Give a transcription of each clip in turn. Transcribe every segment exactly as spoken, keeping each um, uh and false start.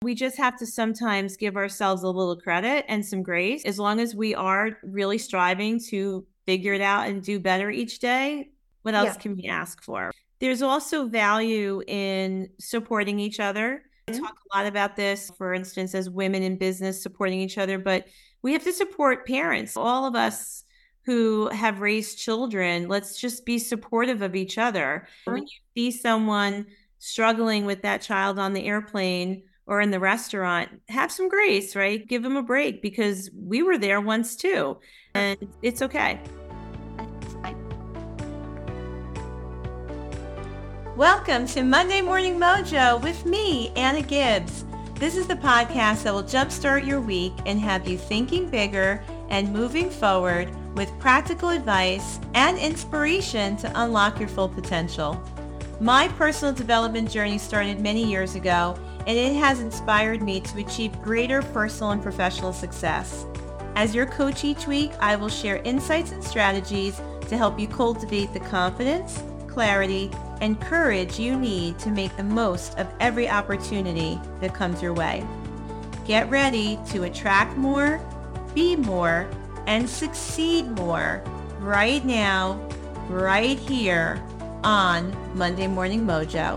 We just have to sometimes give ourselves a little credit and some grace. As long as we are really striving to figure it out and do better each day, what else Yeah. can we ask for? There's also value in supporting each other. I talk a lot about this, for instance, as women in business supporting each other, but we have to support parents. All of us who have raised children, let's just be supportive of each other. When you see someone struggling with that child on the airplane or in the restaurant, have some grace, right? Give them a break, because we were there once too, and it's okay. Welcome to Monday Morning Mojo with me, Anna Gibbs. This is the podcast that will jumpstart your week and have you thinking bigger and moving forward with practical advice and inspiration to unlock your full potential. My personal development journey started many years ago, and it has inspired me to achieve greater personal and professional success. As your coach each week, I will share insights and strategies to help you cultivate the confidence, clarity, and courage you need to make the most of every opportunity that comes your way. Get ready to attract more, be more, and succeed more right now, right here on Monday Morning Mojo.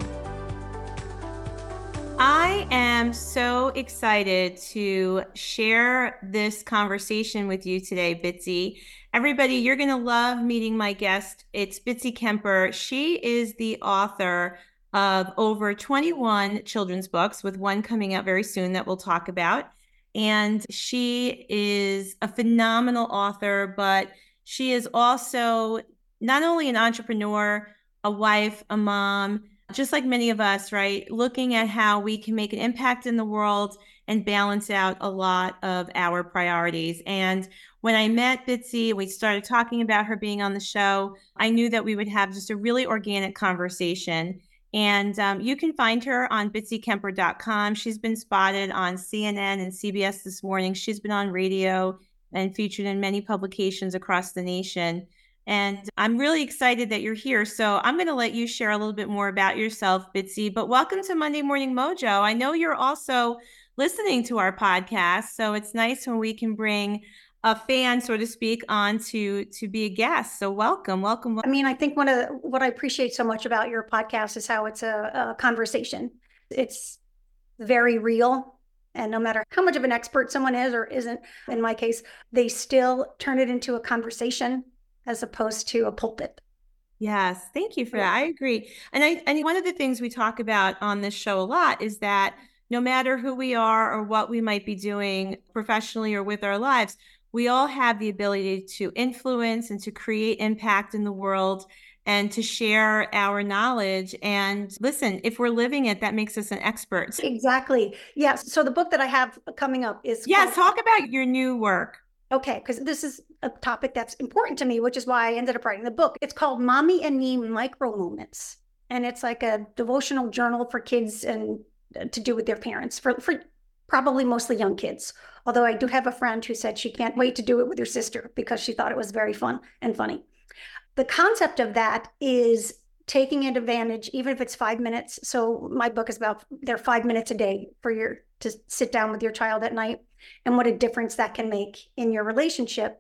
I am so excited to share this conversation with you today, Bitsy. Everybody, you're going to love meeting my guest. It's Bitsy Kemper. She is the author of over twenty-one children's books, with one coming out very soon that we'll talk about. And she is a phenomenal author, but she is also not only an entrepreneur, a wife, a mom, just like many of us, right? Looking at how we can make an impact in the world and balance out a lot of our priorities. And when I met Bitsy, we started talking about her being on the show, I knew that we would have just a really organic conversation. And um, you can find her on bitsy kemper dot com. She's been spotted on C N N and C B S This Morning. She's been on radio and featured in many publications across the nation. And I'm really excited that you're here. So I'm going to let you share a little bit more about yourself, Bitsy. But welcome to Monday Morning Mojo. I know you're also listening to our podcast, so it's nice when we can bring a fan, so to speak, on to, to be a guest. So welcome, welcome. I mean, I think one of the, what I appreciate so much about your podcast is how it's a, a conversation. It's very real. And no matter how much of an expert someone is or isn't, in my case, they still turn it into a conversation as opposed to a pulpit. Yes, thank you for that. I agree. And I, and one of the things we talk about on this show a lot is that no matter who we are or what we might be doing professionally or with our lives, we all have the ability to influence and to create impact in the world and to share our knowledge. And listen, if we're living it, that makes us an expert. Exactly. Yes. So the book that I have coming up is Yes, called- talk about your new work. Okay, because this is a topic that's important to me, which is why I ended up writing the book. It's called Mommy and Me Micro Moments. And it's like a devotional journal for kids and to do with their parents, for, for probably mostly young kids. Although I do have a friend who said she can't wait to do it with her sister because she thought it was very fun and funny. The concept of that is taking advantage, even if it's five minutes. So my book is about, they're five minutes a day for your, to sit down with your child at night, and what a difference that can make in your relationship,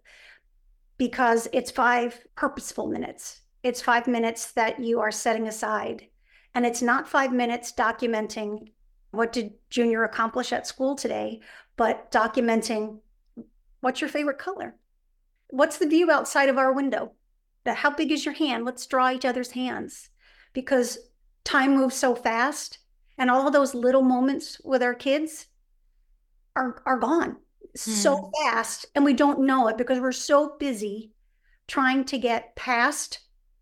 because it's five purposeful minutes. It's five minutes that you are setting aside. And it's not five minutes documenting what did Junior accomplish at school today, but documenting what's your favorite color? What's the view outside of our window? How big is your hand? Let's draw each other's hands, because time moves so fast, and all of those little moments with our kids are, are gone mm. so fast, and we don't know it because we're so busy trying to get past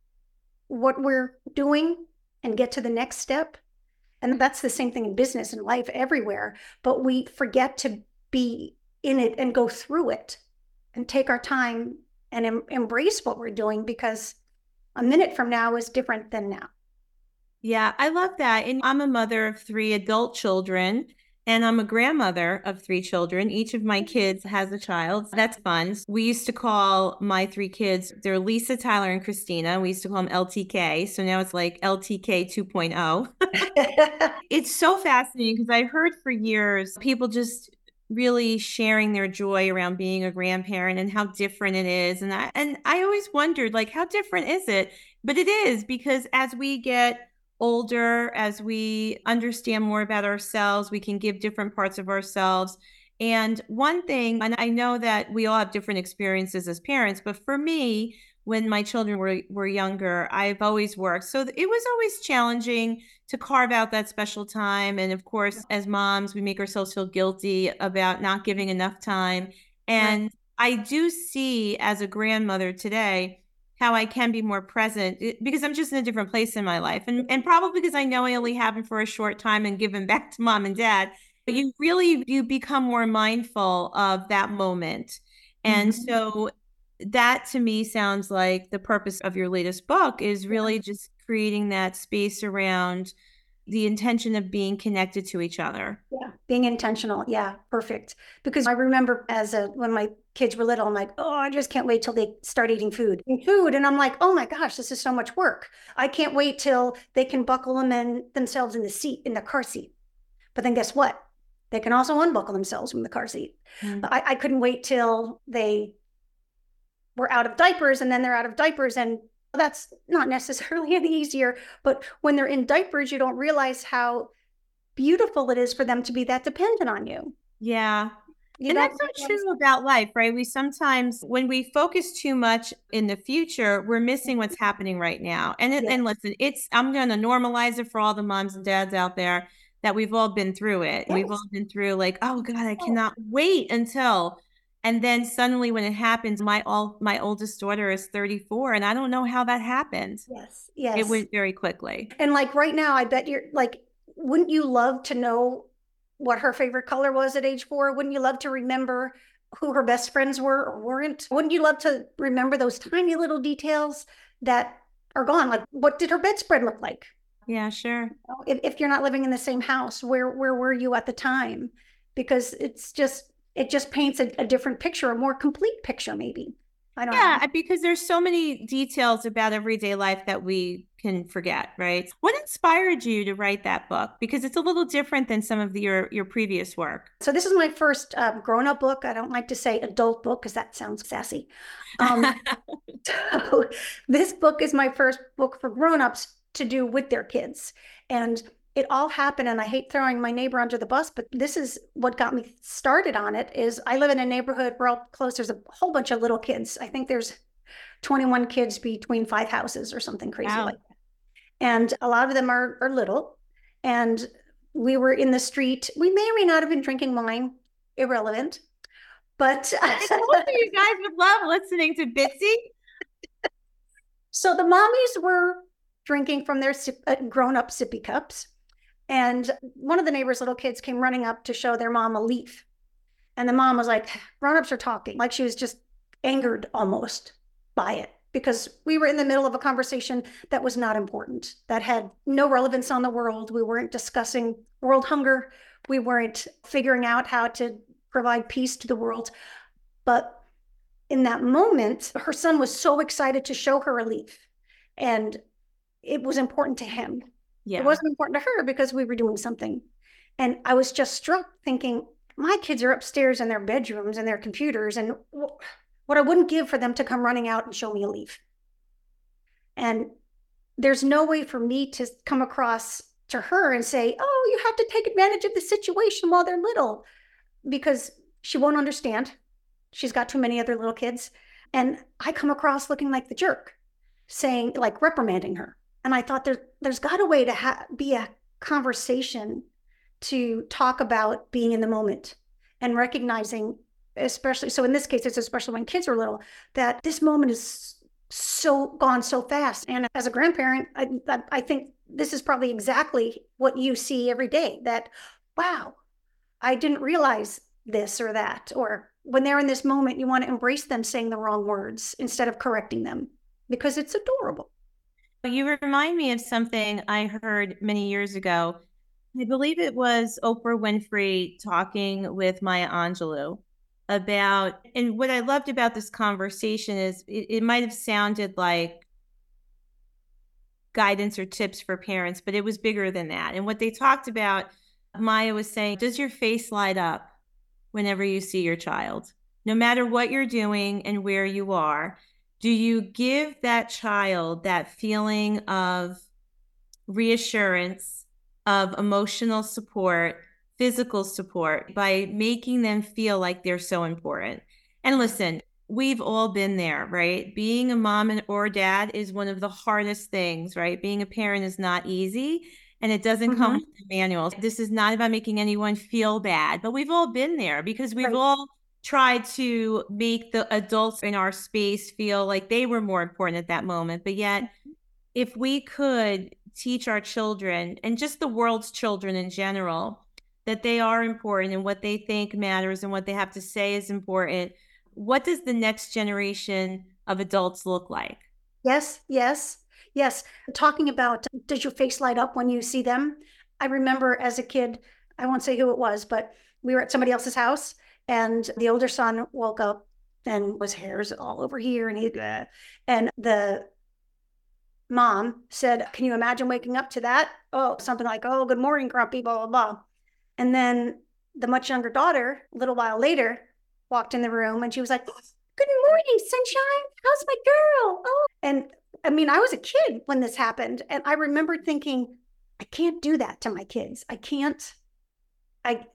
what we're doing and get to the next step. And that's the same thing in business and life everywhere, but we forget to be in it and go through it and take our time and em- embrace what we're doing, because a minute from now is different than now. Yeah, I love that. And I'm a mother of three adult children. And I'm a grandmother of three children. Each of my kids has a child. That's fun. We used to call my three kids, they're Lisa, Tyler, and Christina. We used to call them L T K. So now it's like L T K 2.0. It's so fascinating because I've heard for years people just really sharing their joy around being a grandparent and how different it is. And I and I always wondered, like, how different is it? But it is, because as we get older, as we understand more about ourselves, we can give different parts of ourselves. And one thing, and I know that we all have different experiences as parents, but for me, when my children were, were younger, I've always worked. So it was always challenging to carve out that special time. And of course, as moms, we make ourselves feel guilty about not giving enough time. And right. I do see, as a grandmother today, how I can be more present, because I'm just in a different place in my life. And, and probably because I know I only have them for a short time and give them back to mom and dad. But you really, you become more mindful of that moment. And mm-hmm. so that to me sounds like the purpose of your latest book is really yeah. just creating that space around the intention of being connected to each other. Yeah, being intentional. Yeah, perfect. Because I remember as a when my kids were little, I'm like, oh, I just can't wait till they start eating food. Food, and I'm like, oh my gosh, this is so much work. I can't wait till they can buckle them in themselves in the seat, in the car seat. But then guess what? They can also unbuckle themselves from the car seat. Mm-hmm. I, I couldn't wait till they were out of diapers, and then they're out of diapers, and that's not necessarily any easier. But when they're in diapers, you don't realize how beautiful it is for them to be that dependent on you. Yeah. You and that's so true about life, right? We sometimes, when we focus too much in the future, we're missing what's happening right now. And it, yeah. and listen, it's I'm going to normalize it for all the moms and dads out there that we've all been through it. Yes. We've all been through like, oh God, I cannot wait until. And then suddenly when it happens, my all my oldest daughter is thirty-four, and I don't know how that happened. Yes, yes. It went very quickly. And like right now, I bet you're like, wouldn't you love to know what her favorite color was at age four? Wouldn't you love to remember who her best friends were or weren't? Wouldn't you love to remember those tiny little details that are gone? Like, what did her bedspread look like? Yeah, sure. If, if you're not living in the same house, where where were you at the time? Because it's just, it just paints a, a different picture, a more complete picture, maybe. I don't yeah, know. Because there's so many details about everyday life that we can forget, right? What inspired you to write that book? Because it's a little different than some of the, your, your previous work. So this is my first uh, grown-up book. I don't like to say adult book because that sounds sassy. Um, so this book is my first book for grown-ups to do with their kids. And it all happened, and I hate throwing my neighbor under the bus, but this is what got me started on it. Is I live in a neighborhood, we're all close, there's a whole bunch of little kids. I think there's twenty-one kids between five houses or something crazy wow. like that. And a lot of them are, are little. And we were in the street. We may or may not have been drinking wine, irrelevant. But I told you, you guys would love listening to Bitsy. So the mommies were drinking from their sip, uh, grown-up sippy cups. And one of the neighbor's little kids came running up to show their mom a leaf. And the mom was like, grown-ups are talking. Like she was just angered almost by it, because we were in the middle of a conversation that was not important, that had no relevance on the world. We weren't discussing world hunger. We weren't figuring out how to provide peace to the world. But in that moment, her son was so excited to show her a leaf. And it was important to him. Yeah. It wasn't important to her because we were doing something. And I was just struck thinking, my kids are upstairs in their bedrooms and their computers, and what I wouldn't give for them to come running out and show me a leaf. And there's no way for me to come across to her and say, oh, you have to take advantage of the situation while they're little, because she won't understand. She's got too many other little kids. And I come across looking like the jerk, saying, like reprimanding her. And I thought there, there's got a way to ha- be a conversation to talk about being in the moment and recognizing, especially, so in this case, it's especially when kids are little, that this moment is so gone so fast. And as a grandparent, I, I think this is probably exactly what you see every day, that, wow, I didn't realize this or that. Or when they're in this moment, you want to embrace them saying the wrong words instead of correcting them, because it's adorable. You remind me of something I heard many years ago. I believe it was Oprah Winfrey talking with Maya Angelou about, and what I loved about this conversation is it, it might have sounded like guidance or tips for parents, but it was bigger than that. And what they talked about, Maya was saying, does your face light up whenever you see your child? No matter what you're doing and where you are, do you give that child that feeling of reassurance, of emotional support, physical support by making them feel like they're so important? And listen, we've all been there, right? Being a mom and or dad is one of the hardest things, right? Being a parent is not easy, and it doesn't mm-hmm. come with the manual. This is not about making anyone feel bad, but we've all been there because we've right. all tried to make the adults in our space feel like they were more important at that moment. But yet, mm-hmm. if we could teach our children and just the world's children in general that they are important and what they think matters and what they have to say is important, what does the next generation of adults look like? Yes, yes, yes. Talking about, does your face light up when you see them? I remember as a kid, I won't say who it was, but we were at somebody else's house and the older son woke up and was hairs all over here. And he, uh, and the mom said, can you imagine waking up to that? Oh, something like, oh, good morning, grumpy, blah, blah, blah. And then the much younger daughter, a little while later, walked in the room and she was like, good morning, sunshine. How's my girl? Oh, and I mean, I was a kid when this happened. And I remember thinking, I can't do that to my kids. I can't, I,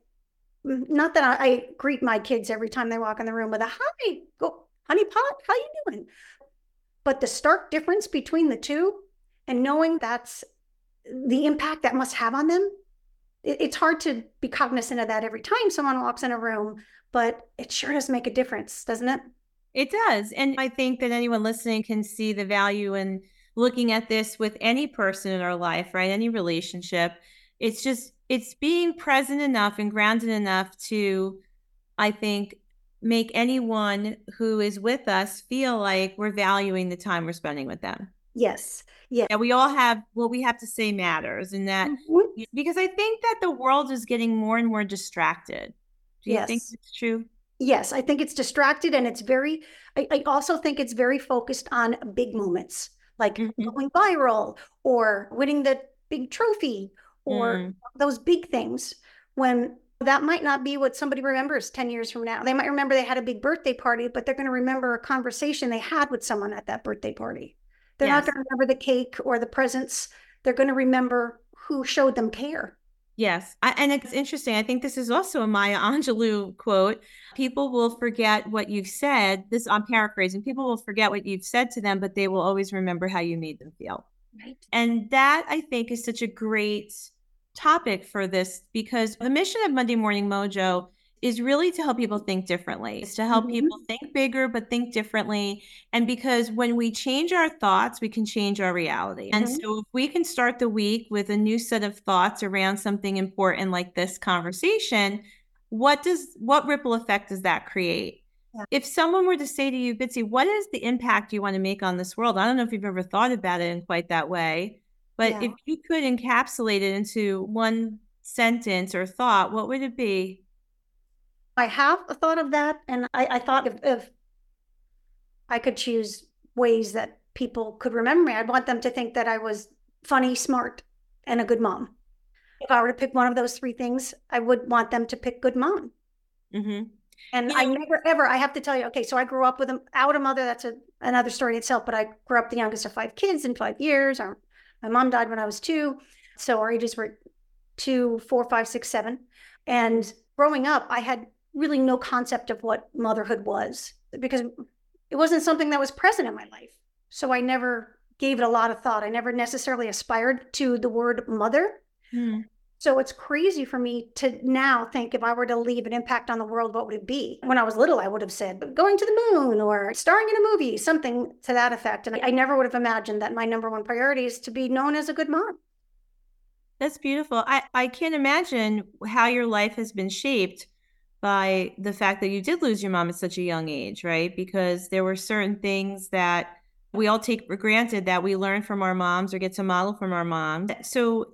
not that I, I greet my kids every time they walk in the room with a hi, go, honey pot, how you doing? But the stark difference between the two and knowing that's the impact that must have on them, it, it's hard to be cognizant of that every time someone walks in a room, but it sure does make a difference, doesn't it? It does. And I think that anyone listening can see the value in looking at this with any person in our life, right? Any relationship. It's just, it's being present enough and grounded enough to, I think, make anyone who is with us feel like we're valuing the time we're spending with them. Yes. Yeah. And we all have what we have to say matters, and that mm-hmm. because I think that the world is getting more and more distracted. Do you yes. think it's true? Yes, I think it's distracted, and it's very, I, I also think it's very focused on big moments, like mm-hmm. going viral or winning the big trophy or mm. those big things, when that might not be what somebody remembers ten years from now. They might remember they had a big birthday party, but they're going to remember a conversation they had with someone at that birthday party. They're yes. not going to remember the cake or the presents. They're going to remember who showed them care. Yes. I, and it's interesting. I think this is also a Maya Angelou quote. People will forget what you've said. This, I'm paraphrasing. People will forget what you've said to them, but they will always remember how you made them feel. Right. And that, I think, is such a great topic for this, because the mission of Monday Morning Mojo is really to help people think differently. It's to help mm-hmm. people think bigger, but think differently. And because when we change our thoughts, we can change our reality. Mm-hmm. And so if we can start the week with a new set of thoughts around something important like this conversation, what does, what ripple effect does that create? Yeah. If someone were to say to you, Bitsy, what is the impact you want to make on this world? I don't know if you've ever thought about it in quite that way, but yeah. if you could encapsulate it into one sentence or thought, what would it be? I have a thought of that. And I, I thought if, if I could choose ways that people could remember me, I'd want them to think that I was funny, smart, and a good mom. If I were to pick one of those three things, I would want them to pick good mom. Mm-hmm. And yeah. I never, ever, I have to tell you, okay, so I grew up with a, out a mother. That's a, another story itself, but I grew up the youngest of five kids in five years. Our, my mom died when I was two. So our ages were two, four, five, six, seven. And growing up, I had really no concept of what motherhood was, because it wasn't something that was present in my life. So I never gave it a lot of thought. I never necessarily aspired to the word mother. Hmm. So it's crazy for me to now think, if I were to leave an impact on the world, what would it be? When I was little, I would have said going to the moon or starring in a movie, something to that effect. And I never would have imagined that my number one priority is to be known as a good mom. That's beautiful. I, I can't imagine how your life has been shaped by the fact that you did lose your mom at such a young age, right? Because there were certain things that we all take for granted that we learn from our moms or get to model from our moms. So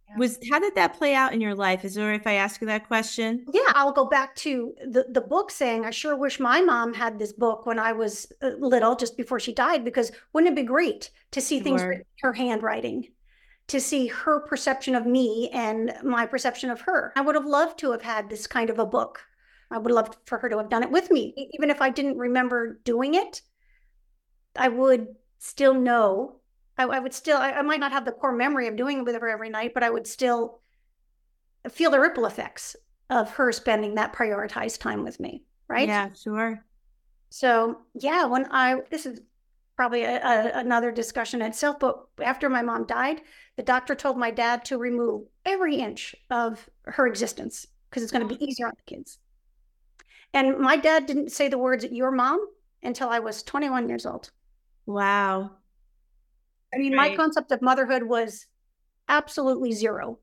Was, how did that play out in your life? Is it all right if I ask you that question? Yeah, I'll go back to the, the book saying, I sure wish my mom had this book when I was uh, little, just before she died, because wouldn't it be great to see things Sure. written in her handwriting, to see her perception of me and my perception of her? I would have loved to have had this kind of a book. I would love for her to have done it with me. E- Even if I didn't remember doing it, I would still know. I, I would still, I, I might not have the core memory of doing it with her every night, but I would still feel the ripple effects of her spending that prioritized time with me, right? Yeah, sure. So yeah, when I, this is probably a, a, another discussion in itself, but after my mom died, the doctor told my dad to remove every inch of her existence because it's going to be easier on the kids. And my dad didn't say the words "your mom" until I was twenty-one years old. Wow. I mean, my Right. concept of motherhood was absolutely zero.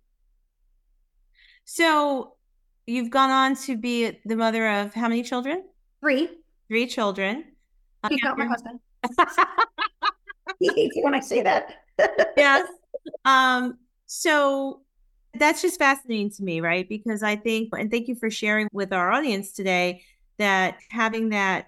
So you've gone on to be the mother of how many children? Three, Three children. Uh, you count my you're- husband. He hates it when I say that. Yes. Um, so that's just fascinating to me, right? Because I think, and thank you for sharing with our audience today, that having that,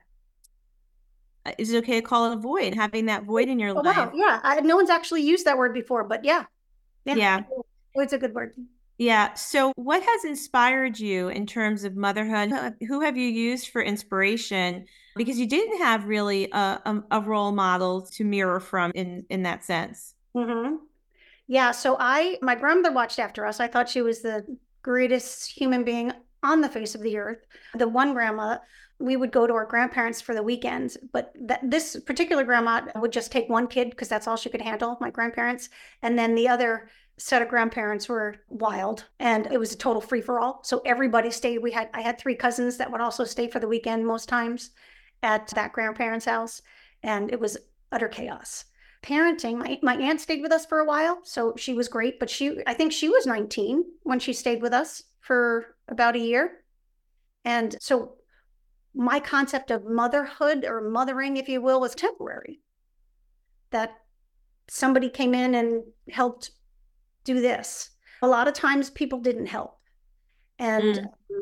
uh, is it okay to call it a void? Having that void in your Oh, life. wow. Yeah. I, no one's actually used that word before, but yeah. Yeah. Yeah. It's a good word. Yeah. So what has inspired you in terms of motherhood? Who who have you used for inspiration? Because you didn't have really a, a, a role model to mirror from in, in that sense. Hmm. Yeah. So I, my grandmother watched after us. I thought she was the greatest human being on the face of the earth. The one grandma, we would go to our grandparents for the weekends, but that this particular grandma would just take one kid because that's all she could handle, my grandparents. And then the other set of grandparents were wild and it was a total free for all. So everybody stayed. We had, I had three cousins that would also stay for the weekend most times at that grandparents' house. And it was utter chaos. Parenting, my, my aunt stayed with us for a while, so she was great, but she, I think she was nineteen when she stayed with us for about a year. And so my concept of motherhood or mothering, if you will, was temporary. That somebody came in and helped do this. A lot of times people didn't help. And Mm.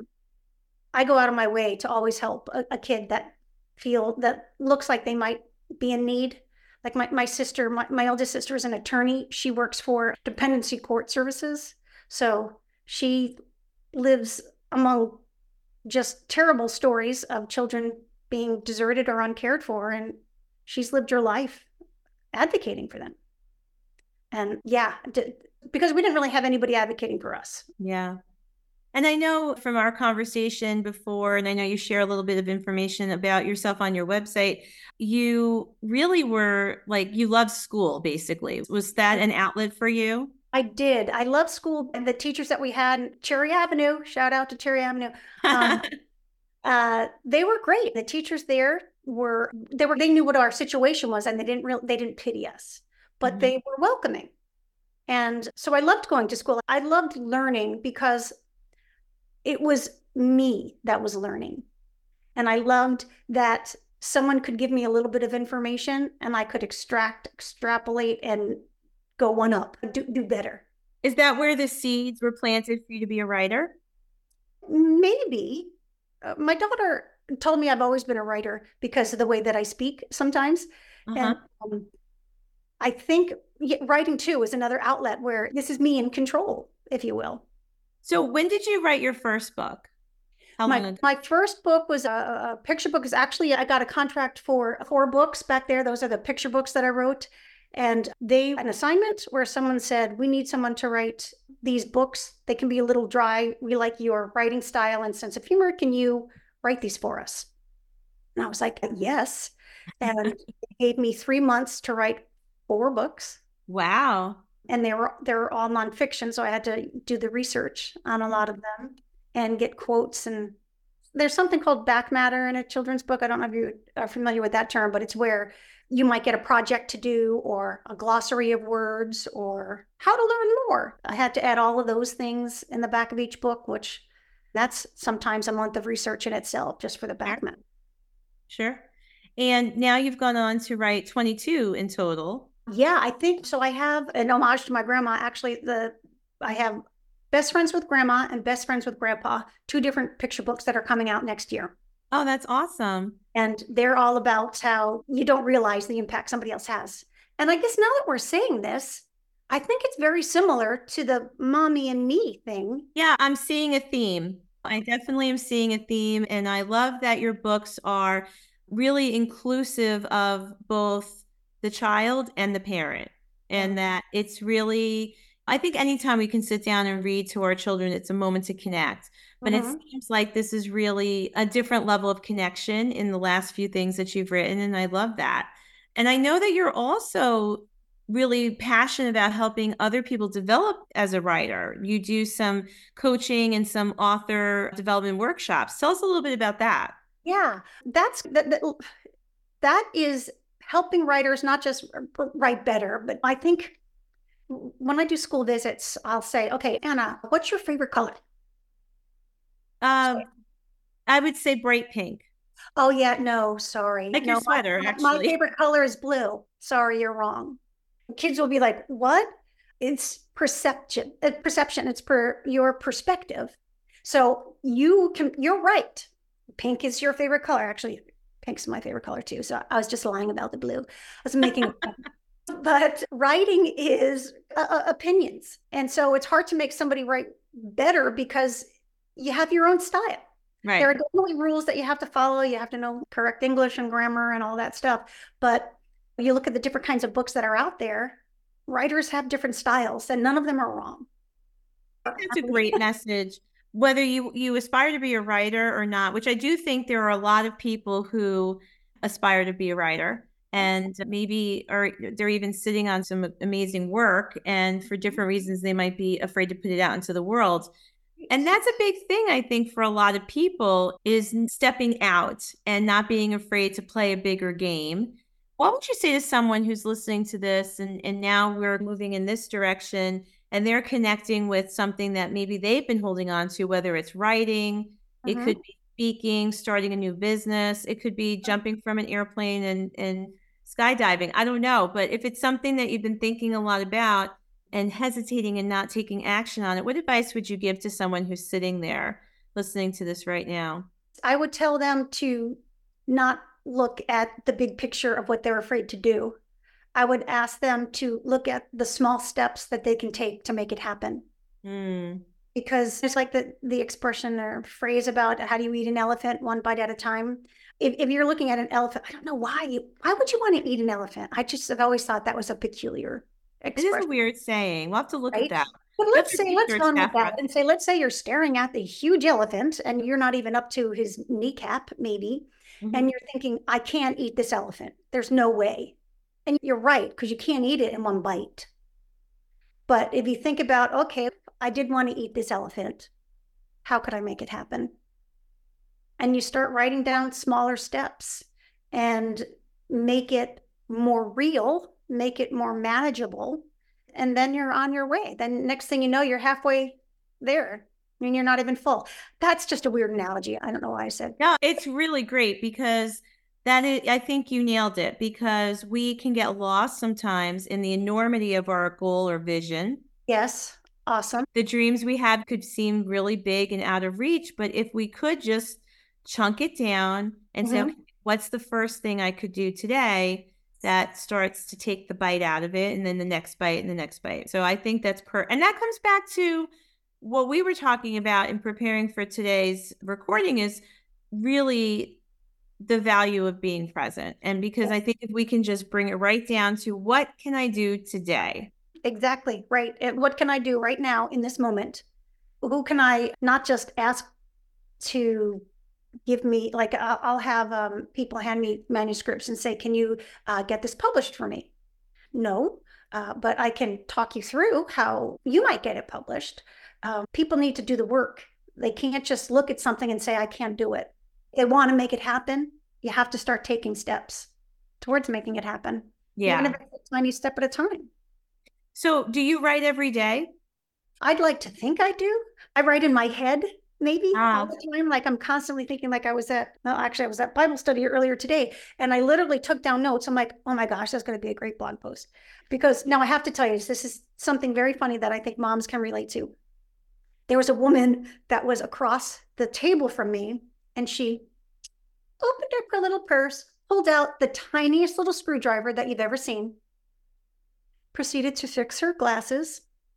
I go out of my way to always help a, a kid that feel that looks like they might be in need. Like my, my sister, my, my eldest sister is an attorney. She works for dependency court services. So she lives among just terrible stories of children being deserted or uncared for. And she's lived her life advocating for them. And yeah, d- because we didn't really have anybody advocating for us. Yeah. And I know from our conversation before, and I know you share a little bit of information about yourself on your website, you really were like, you loved school, basically. Was that an outlet for you? I did. I love school and the teachers that we had, Cherry Avenue, shout out to Cherry Avenue. Um, uh, they were great. The teachers there were, they were, they knew what our situation was and they didn't really, they didn't pity us, but Mhm. they were welcoming. And so I loved going to school. I loved learning because it was me that was learning. And I loved that someone could give me a little bit of information and I could extract, extrapolate, and go one up, do, do better. Is that where the seeds were planted for you to be a writer? Maybe. Uh, my daughter told me I've always been a writer because of the way that I speak sometimes. Uh-huh. And um, I think yeah, writing too is another outlet where this is me in control, if you will. So when did you write your first book? How long My, ago? my first book was a, a picture book. Is actually, I got a contract for four books back there. Those are the picture books that I wrote. And they, an assignment where someone said, we need someone to write these books. They can be a little dry. We like your writing style and sense of humor. Can you write these for us? And I was like, yes. And it gave me three months to write four books. Wow. And they were, they were all nonfiction. So I had to do the research on a lot of them and get quotes. And there's something called back matter in a children's book. I don't know if you are familiar with that term, but it's where you might get a project to do or a glossary of words or how to learn more. I had to add all of those things in the back of each book, which that's sometimes a month of research in itself just for the back matter. Sure. And now you've gone on to write twenty-two in total. Yeah, I think so. I have an homage to my grandma. Actually, the I have Best Friends with Grandma and Best Friends with Grandpa, two different picture books that are coming out next year. Oh, that's awesome. And they're all about how you don't realize the impact somebody else has. And I guess now that we're saying this, I think it's very similar to the mommy and me thing. Yeah, I'm seeing a theme. I definitely am seeing a theme. And I love that your books are really inclusive of both the child and the parent. And that it's really, I think anytime we can sit down and read to our children, it's a moment to connect. But mm-hmm. it seems like this is really a different level of connection in the last few things that you've written. And I love that. And I know that you're also really passionate about helping other people develop as a writer. You do some coaching and some author development workshops. Tell us a little bit about that. Yeah, that's that, that, that is helping writers not just write better, but I think when I do school visits, I'll say, okay, Anna, what's your favorite color? Um, I would say bright pink. Oh yeah, no, sorry. Like no, your sweater, my, actually. My favorite color is blue. Sorry, you're wrong. Kids will be like, what? It's perception. Uh, perception. It's per your perspective. So you can, you're right. Pink is your favorite color. Actually, pink's my favorite color too. So I was just lying about the blue. I was making but writing is uh, opinions. And so it's hard to make somebody write better because you have your own style. Right. There are definitely rules that you have to follow. You have to know correct English and grammar and all that stuff. But you look at the different kinds of books that are out there, writers have different styles and none of them are wrong. That's a great message. Whether you, you aspire to be a writer or not, which I do think there are a lot of people who aspire to be a writer and maybe are they're even sitting on some amazing work, and for different reasons they might be afraid to put it out into the world. And that's a big thing, I think, for a lot of people, is stepping out and not being afraid to play a bigger game. What would you say to someone who's listening to this and, and now we're moving in this direction and they're connecting with something that maybe they've been holding on to, whether it's writing, mm-hmm. it could be speaking, starting a new business, it could be jumping from an airplane and, and skydiving. I don't know. But if it's something that you've been thinking a lot about and hesitating and not taking action on it, what advice would you give to someone who's sitting there listening to this right now? I would tell them to not look at the big picture of what they're afraid to do. I would ask them to look at the small steps that they can take to make it happen. Mm. Because it's like the, the expression or phrase about how do you eat an elephant one bite at a time. If, if you're looking at an elephant, I don't know why. You, why would you want to eat an elephant? I just have always thought that was a peculiar expression. It is a weird saying. We'll have to look right? at that. But let's say, let's run with that and say, let's say you're staring at the huge elephant and you're not even up to his kneecap, maybe. Mm-hmm. And you're thinking, I can't eat this elephant. There's no way. And you're right, because you can't eat it in one bite. But if you think about, okay, I did want to eat this elephant. How could I make it happen? And you start writing down smaller steps and make it more real, make it more manageable. And then you're on your way. Then next thing you know, you're halfway there. I mean, you're not even full. That's just a weird analogy. I don't know why I said. No, it's really great because that is, I think you nailed it, because we can get lost sometimes in the enormity of our goal or vision. Yes. Awesome. The dreams we have could seem really big and out of reach, but if we could just chunk it down and mm-hmm. say, okay, what's the first thing I could do today that starts to take the bite out of it, and then the next bite and the next bite. So I think that's per, and that comes back to what we were talking about in preparing for today's recording, is really the value of being present. And because I think if we can just bring it right down to what can I do today? Exactly. Right. And what can I do right now in this moment? Who can I not just ask to give me, like I'll have um, people hand me manuscripts and say, can you uh, get this published for me? No, uh, but I can talk you through how you might get it published. Um, people need to do the work. They can't just look at something and say, I can't do it. If they want to make it happen, you have to start taking steps towards making it happen. Yeah. Even if it's a tiny step at a time. So do you write every day? I'd like to think I do. I write in my head maybe all Ah, the time. Like I'm constantly thinking like I was at, well, actually I was at Bible study earlier today and I literally took down notes. I'm like, oh my gosh, that's going to be a great blog post. Because now I have to tell you, this is something very funny that I think moms can relate to. There was a woman that was across the table from me and she opened up her little purse, pulled out the tiniest little screwdriver that you've ever seen, proceeded to fix her glasses,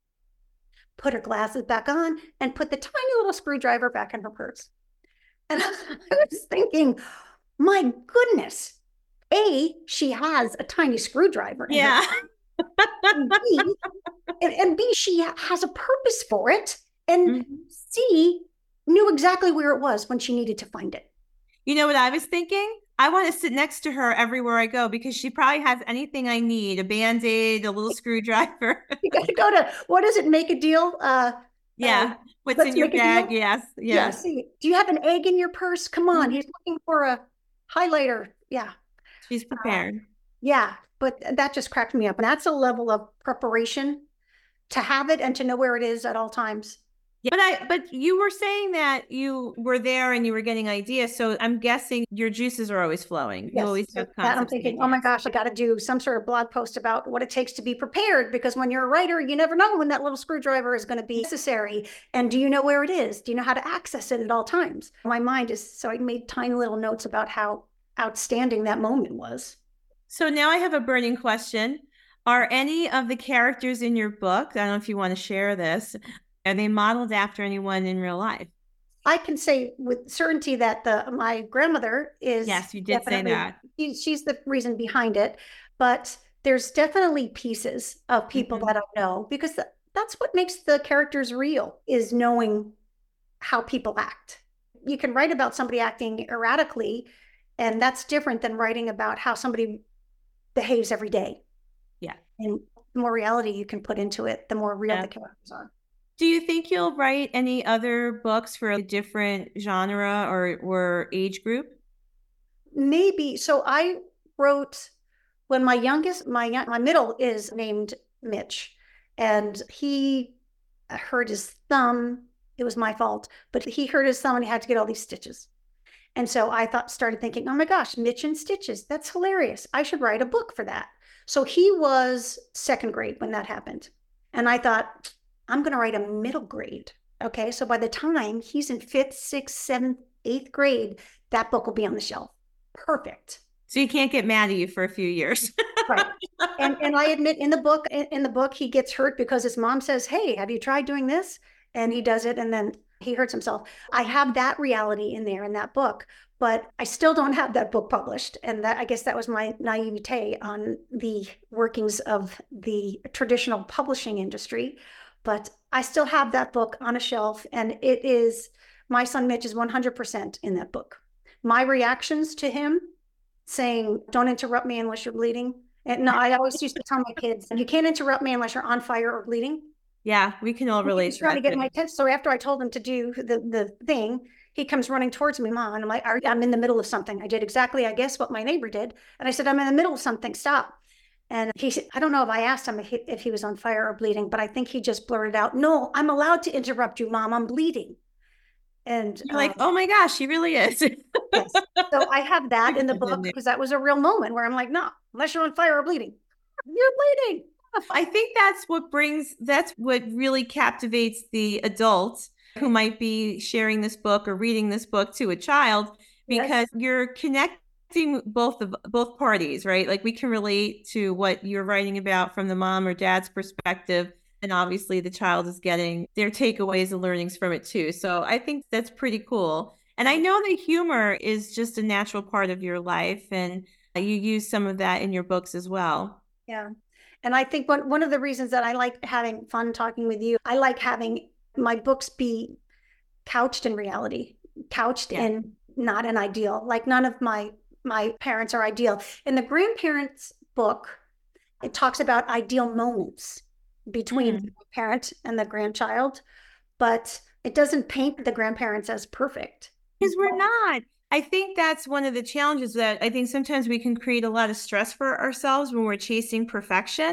put her glasses back on, and put the tiny little screwdriver back in her purse. And I was thinking, my goodness, A, she has a tiny screwdriver. In yeah. her and, B, and, and B, she has a purpose for it. And mm-hmm. C, knew exactly where it was when she needed to find it. You know what I was thinking? I want to sit next to her everywhere I go because she probably has anything I need, a Band-Aid, a little screwdriver. You got to go to, what does it, Make a Deal? Uh, yeah. Uh, What's in your bag? Yes. Yes. Yeah. See, do you have an egg in your purse? Come on. Mm-hmm. He's looking for a highlighter. Yeah. She's prepared. Uh, yeah. But that just cracked me up. And that's a level of preparation to have it and to know where it is at all times. Yeah, but I, but you were saying that you were there and you were getting ideas. So I'm guessing your juices are always flowing. Yes. You always have that I'm thinking, oh my gosh, I got to do some sort of blog post about what it takes to be prepared. Because when you're a writer, you never know when that little screwdriver is going to be necessary. And do you know where it is? Do you know how to access it at all times? My mind is, so I made tiny little notes about how outstanding that moment was. So now I have a burning question. Are any of the characters in your book, I don't know if you want to share this, are they modeled after anyone in real life? I can say with certainty that the my grandmother is. Yes, you did say that. She, she's the reason behind it. But there's definitely pieces of people mm-hmm. that I know because th- that's what makes the characters real, is knowing how people act. You can write about somebody acting erratically, and that's different than writing about how somebody behaves every day. Yeah. And the more reality you can put into it, the more real yeah. the characters are. Do you think you'll write any other books for a different genre or, or age group? Maybe. So I wrote, when my youngest, my my middle is named Mitch, and he hurt his thumb. It was my fault, but he hurt his thumb and he had to get all these stitches. And so I thought, started thinking, oh my gosh, Mitch and stitches. That's hilarious. I should write a book for that. So he was second grade when that happened. And I thought, I'm going to write a middle grade. Okay. So by the time he's in fifth, sixth, seventh, eighth grade, that book will be on the shelf. Perfect. So you can't get mad at you for a few years. Right. And and I admit in the book, in, in the book, he gets hurt because his mom says, hey, have you tried doing this? And he does it. And then he hurts himself. I have that reality in there in that book, but I still don't have that book published. And that, I guess that was my naivete on the workings of the traditional publishing industry. But I still have that book on a shelf, and it is, my son Mitch is one hundred percent in that book. My reactions to him saying, don't interrupt me unless you're bleeding. And no, I always used to tell my kids, you can't interrupt me unless you're on fire or bleeding. Yeah, we can all relate. He's trying to get my attention. So after I told him to do the, the thing, he comes running towards me, Mom. And I'm like, I'm in the middle of something. I did exactly, I guess, what my neighbor did. And I said, I'm in the middle of something. Stop. And he said, I don't know if I asked him if he, if he was on fire or bleeding, but I think he just blurted out, no, I'm allowed to interrupt you, Mom. I'm bleeding. And you're like, um, oh my gosh, he really is. Yes. So I have that in the book because that was a real moment where I'm like, no, unless you're on fire or bleeding, you're bleeding. I think that's what brings, that's what really captivates the adult who might be sharing this book or reading this book to a child, because yes. you're connecting both of both parties, right? Like we can relate to what you're writing about from the mom or dad's perspective. And obviously the child is getting their takeaways and learnings from it too. So I think that's pretty cool. And I know that humor is just a natural part of your life, and you use some of that in your books as well. Yeah. And I think one, one of the reasons that I like having fun talking with you, I like having my books be couched in reality, couched yeah. in not an ideal. Like none of my my parents are ideal. In the grandparents book, it talks about ideal moments between mm. the parent and the grandchild, but it doesn't paint the grandparents as perfect. Because we're not. I think that's one of the challenges that I think sometimes we can create a lot of stress for ourselves when we're chasing perfection.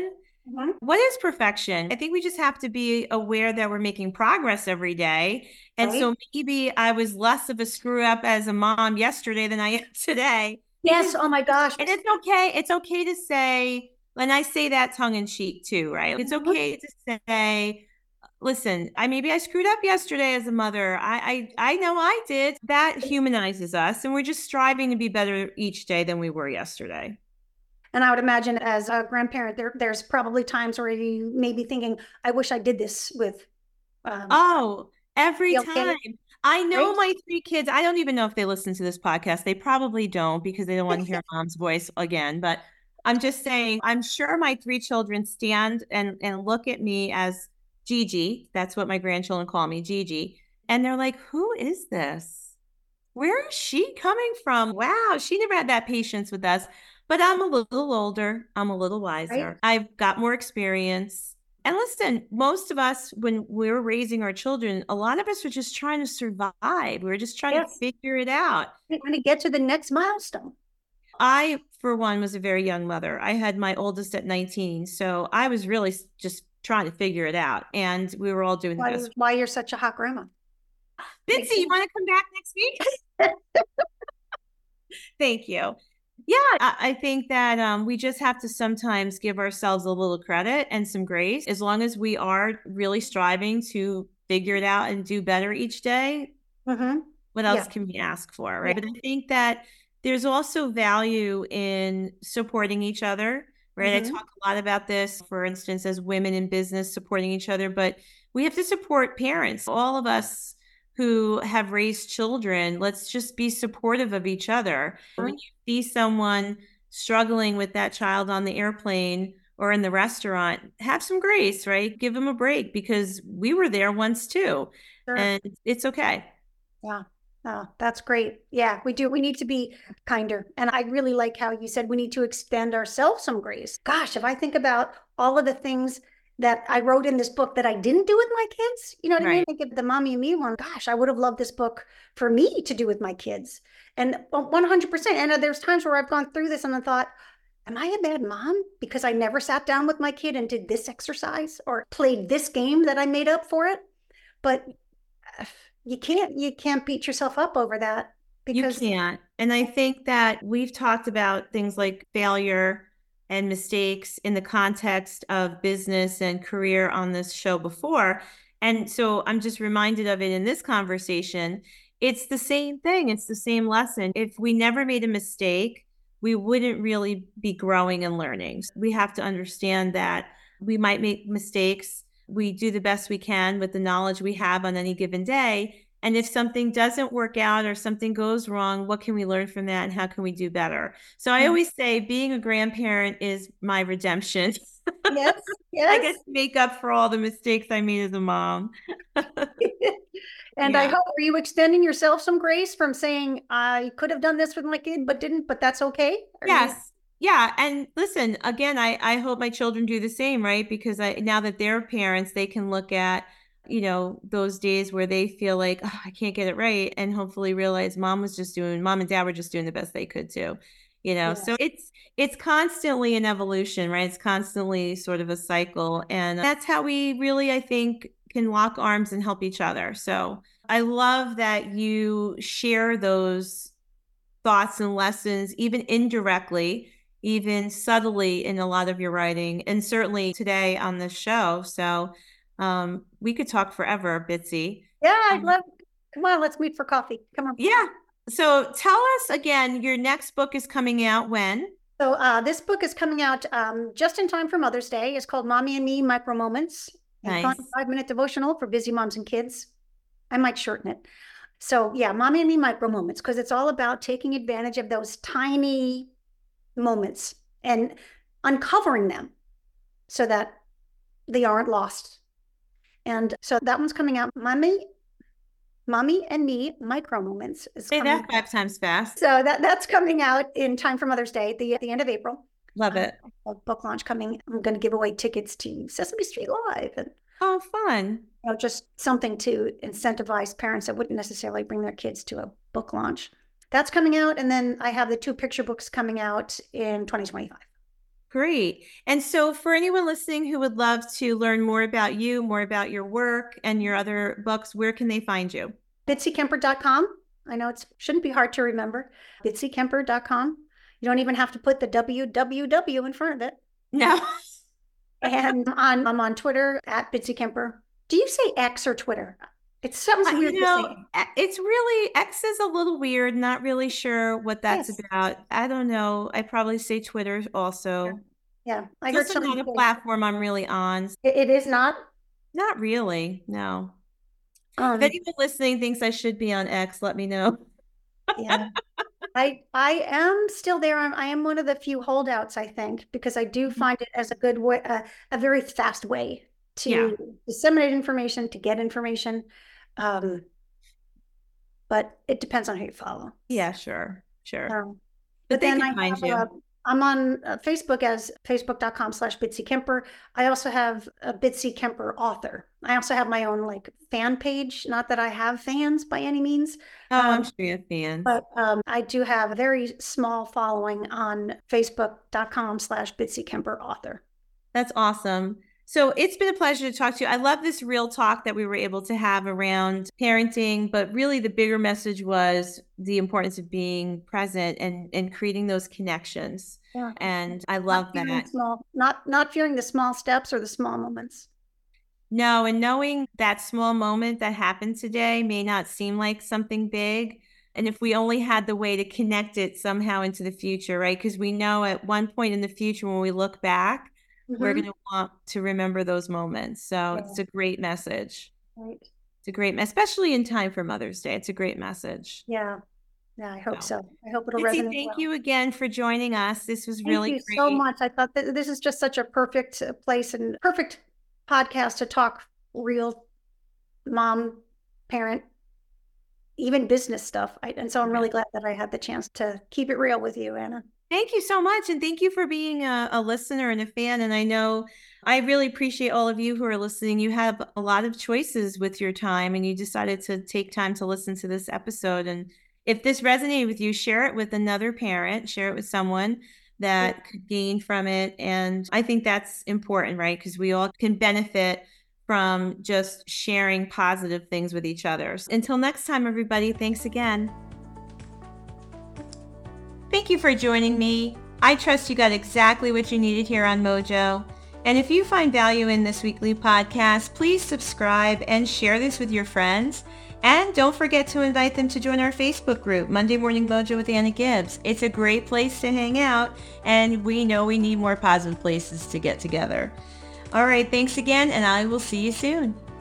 Mhm. What is perfection? I think we just have to be aware that we're making progress every day. And Right? so maybe I was less of a screw up as a mom yesterday than I am today. Yes. Because, Oh my gosh. and it's okay. It's okay to say, and I say that tongue in cheek too, right? It's Mhm. okay to say, listen, I maybe I screwed up yesterday as a mother. I, I I know I did. That humanizes us, and we're just striving to be better each day than we were yesterday. And I would imagine as a grandparent, there there's probably times where you may be thinking, I wish I did this with um Oh, every okay, time. I know right? my three kids. I don't even know if they listen to this podcast. They probably don't because they don't want to hear mom's voice again. But I'm just saying, I'm sure my three children stand and, and look at me as Gigi. That's what my grandchildren call me, Gigi. And they're like, who is this? Where is she coming from? Wow, she never had that patience with us. But I'm a little older. I'm a little Right? wiser. I've got more experience. And listen, most of us, when we were raising our children, a lot of us were just trying to survive. We were just trying to Yes. figure it out. We're going to get to the next milestone. I, for one, was a very young mother. I had my oldest at nineteen. So I was really just trying to figure it out. And we were all doing the Why, best. why you're such a hot grandma. Bitsy, you want to come back next week? Thank you. Yeah, I, I think that um, we just have to sometimes give ourselves a little credit and some grace. As long as we are really striving to figure it out and do better each day, Mm-hmm. what else Yeah. can we ask for, right? Yeah. But I think that there's also value in supporting each other, right? I Mm-hmm. talk a lot about this, for instance, as women in business supporting each other, but we have to support parents. All of us who have raised children, let's just be supportive of each other. Mm-hmm. When you see someone struggling with that child on the airplane or in the restaurant, have some grace, right? Give them a break because we were there once too. Sure. And it's okay. Yeah. Oh, that's great. Yeah, we do. We need to be kinder. And I really like how you said we need to extend ourselves some grace. Gosh, if I think about all of the things that I wrote in this book that I didn't do with my kids, you know what I mean? Right. I think of the Mommy and Me one. Gosh, I would have loved this book for me to do with my kids. And one hundred percent. And there's times where I've gone through this and I thought, am I a bad mom because I never sat down with my kid and did this exercise or played this game that I made up for it? But you can't you can't beat yourself up over that because you can't. And I think that we've talked about things like failure and mistakes in the context of business and career on this show before. And so I'm just reminded of it in this conversation. It's the same thing. It's the same lesson. If we never made a mistake, we wouldn't really be growing and learning. We have to understand that we might make mistakes. We do the best we can with the knowledge we have on any given day. And if something doesn't work out or something goes wrong, what can we learn from that and how can we do better? So I always say being a grandparent is my redemption. yes, yes. I get to make up for all the mistakes I made as a mom. And yeah. I hope, are you extending yourself some grace from saying, I could have done this with my kid, but didn't, but that's okay? Are yes. You... Yeah. And listen, again, I, I hope my children do the same, right? Because I, now that they're parents, they can look at, you know, those days where they feel like, oh, I can't get it right. And hopefully realize mom was just doing, mom and dad were just doing the best they could too, you know? Yeah. So it's, it's constantly an evolution, right? It's constantly sort of a cycle. And that's how we really, I think, can lock arms and help each other. So I love that you share those thoughts and lessons, even indirectly, even subtly in a lot of your writing, and certainly today on this show. So um, we could talk forever, Bitsy. Yeah, I'd love, come on, let's meet for coffee. Come on. Yeah. So tell us again, your next book is coming out when? So uh, this book is coming out um, just in time for Mother's Day. It's called Mommy and Me Micro Moments. Nice. Five minute devotional for busy moms and kids. I might shorten it. So yeah, Mommy and Me Micro Moments, because it's all about taking advantage of those tiny moments and uncovering them so that they aren't lost. And so that one's coming out. Mommy, Mommy and Me Micro Moments is Say coming that five times fast. So that, that's coming out in time for Mother's Day, the, at the end of April. Love it. Uh, book launch coming. I'm going to give away tickets to Sesame Street Live. And, oh, fun. You know, just something to incentivize parents that wouldn't necessarily bring their kids to a book launch. That's coming out. And then I have the two picture books coming out in twenty twenty-five. Great. And so for anyone listening who would love to learn more about you, more about your work and your other books, where can they find you? bitsy kemper dot com. I know it shouldn't be hard to remember. bitsy kemper dot com. You don't even have to put the W W W in front of it. No. And on, I'm on Twitter at Bitsy Kemper. Do you say X or Twitter? It's something weird you to know, say. It's really, X is a little weird. Not really sure what that's Yes. about. I don't know. I probably say Twitter also. Yeah, I It's heard also something. not a platform I'm really on. It, it is not? Not really, no. Um, if anyone listening thinks I should be on X, let me know. Yeah. I I am still there. I'm, I am one of the few holdouts, I think, because I do find it as a good way, uh, a very fast way to Yeah. disseminate information, to get information. Um, but it depends on who you follow. Yeah, sure, sure. Um, but but then they I can find have, you. uh, I'm on uh, Facebook as facebook dot com slash Bitsy Kemper. I also have a Bitsy Kemper author. I also have my own like fan page. Not that I have fans by any means. Oh, I'm Um, sure you have fans. But um, I do have a very small following on facebook dot com slash Bitsy Kemper author. That's awesome. So it's been a pleasure to talk to you. I love this real talk that we were able to have around parenting, but really the bigger message was the importance of being present and, and creating those connections. Yeah. And I love not that. Small, not, not fearing the small steps or the small moments. No, and knowing that small moment that happened today may not seem like something big. And if we only had the way to connect it somehow into the future, right? Because we know at one point in the future, when we look back, mm-hmm. we're going to want to remember those moments. So yeah. It's a great message. Right. It's a great, especially in time for Mother's Day. It's a great message. Yeah. Yeah, I hope so. so. I hope it'll Bitsy, resonate. Thank well. you again for joining us. This was really Thank you great. so much. I thought that this is just such a perfect place and perfect podcast to talk real mom, parent, even business stuff. I, and so I'm really glad that I had the chance to keep it real with you, Anna. Thank you so much. And thank you for being a, a listener and a fan. And I know I really appreciate all of you who are listening. You have a lot of choices with your time and you decided to take time to listen to this episode. And if this resonated with you, share it with another parent, share it with someone that yeah. could gain from it. And I think that's important, right? Because we all can benefit from just sharing positive things with each other. Until next time, everybody, thanks again. Thank you for joining me. I trust you got exactly what you needed here on Mojo. And if you find value in this weekly podcast, please subscribe and share this with your friends. And don't forget to invite them to join our Facebook group, Monday Morning Mojo with Anna Gibbs. It's a great place to hang out, and we know we need more positive places to get together. All right, thanks again, and I will see you soon.